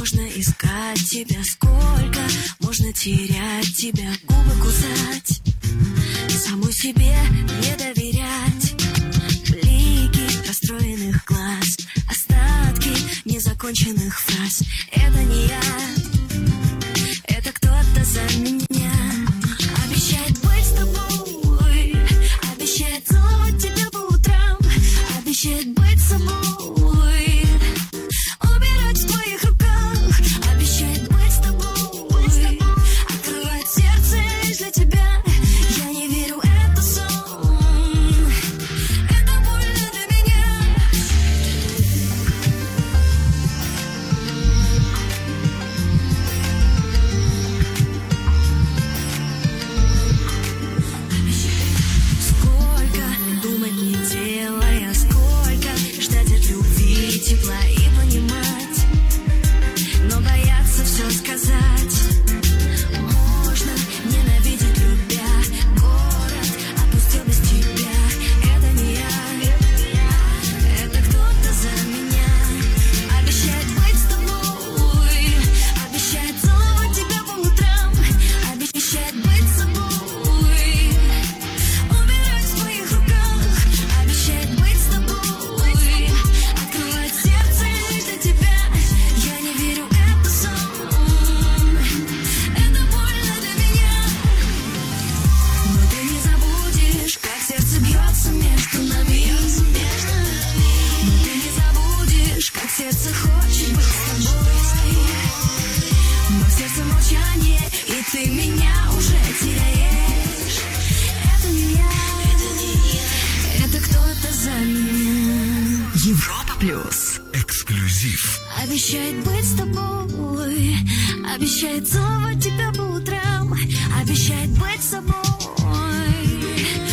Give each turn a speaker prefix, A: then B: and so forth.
A: Можно искать тебя сколько, можно терять тебя, губы кусать, самой себе не доверять. Блики расстроенных глаз, остатки незаконченных фраз. Это не я, это кто-то за меня. Обещает быть с тобой, обещает целовать тебя по утрам, обещает быть с собой, убирать в твоих руках, обещает быть с тобой, открывать сердце лишь для тебя. Я не верю, это сон, это больно для меня. Сколько думать не делая, сколько ждать от любви тепла и понимать, но бояться все сказать. Можно ненавидеть любя, город опустил без тебя. Это не я, это кто-то за меня. Обещает быть с тобой, обещает целовать тебя по утрам, обещает быть с собой, умирать в твоих руках, обещает быть с тобой, открывать сердце лишь для тебя. Я не верю, это сон, это больно для меня. Но ты не забудешь, как сердце бьется между нами. Но ты не забудешь, как сердце хочет быть с тобой. Но в сердце молчание, и ты меня уже теряешь. Это не я, это кто-то за меня.
B: Европа плюс.
C: Эксклюзив.
A: Обещает быть с тобой, обещает целовать тебя по утрам, обещает быть с собой,